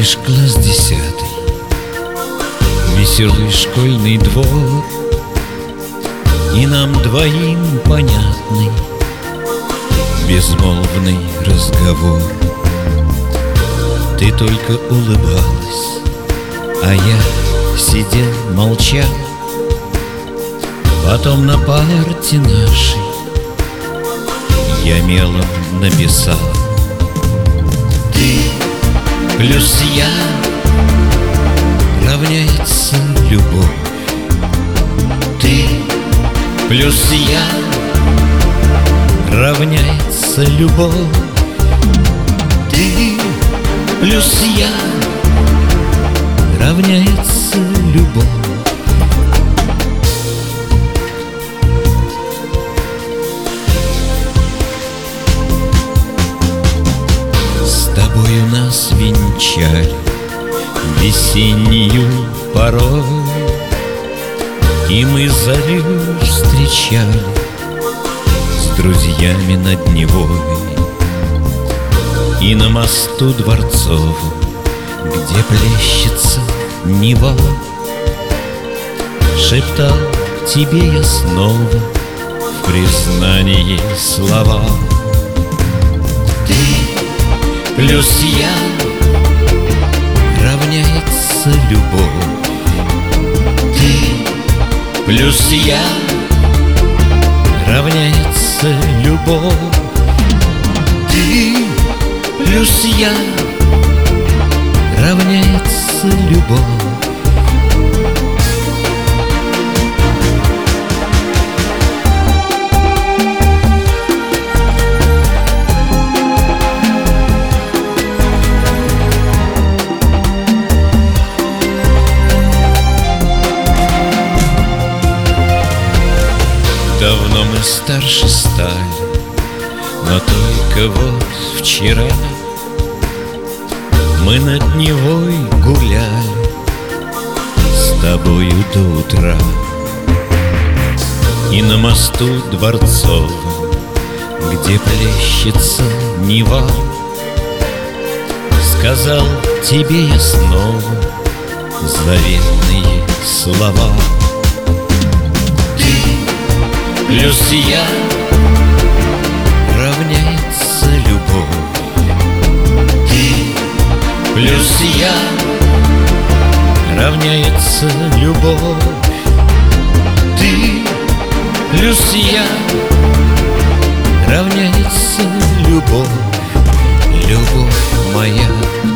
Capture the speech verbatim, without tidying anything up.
лишь класс десятый, веселый школьный двор, и нам двоим понятный безмолвный разговор. Ты только улыбалась, а я сидел, молчал. Потом на парте нашей я мелом написал: ты плюс я равняется любовь. Ты плюс я равняется любовь. Ты плюс я равняется любовь. С тобою нас венчали весеннюю порой, и мы зарю встречали с друзьями над Невой. И на мосту Дворцовом, где плещется Нева, шептал тебе я снова в признании слова: ты плюс я равняется любовь. Ты плюс я равняется любовь. Ты плюс я равняется любовь. Давно мы старше стали, но только вот вчера мы над Невой гуляли с тобою до утра. И на мосту Дворцовом, где плещется Нева, сказал тебе я снова заветные слова: ты плюс я равняется любовь. Ты плюс я равняется любовь. Ты плюс я равняется любовь. Любовь моя.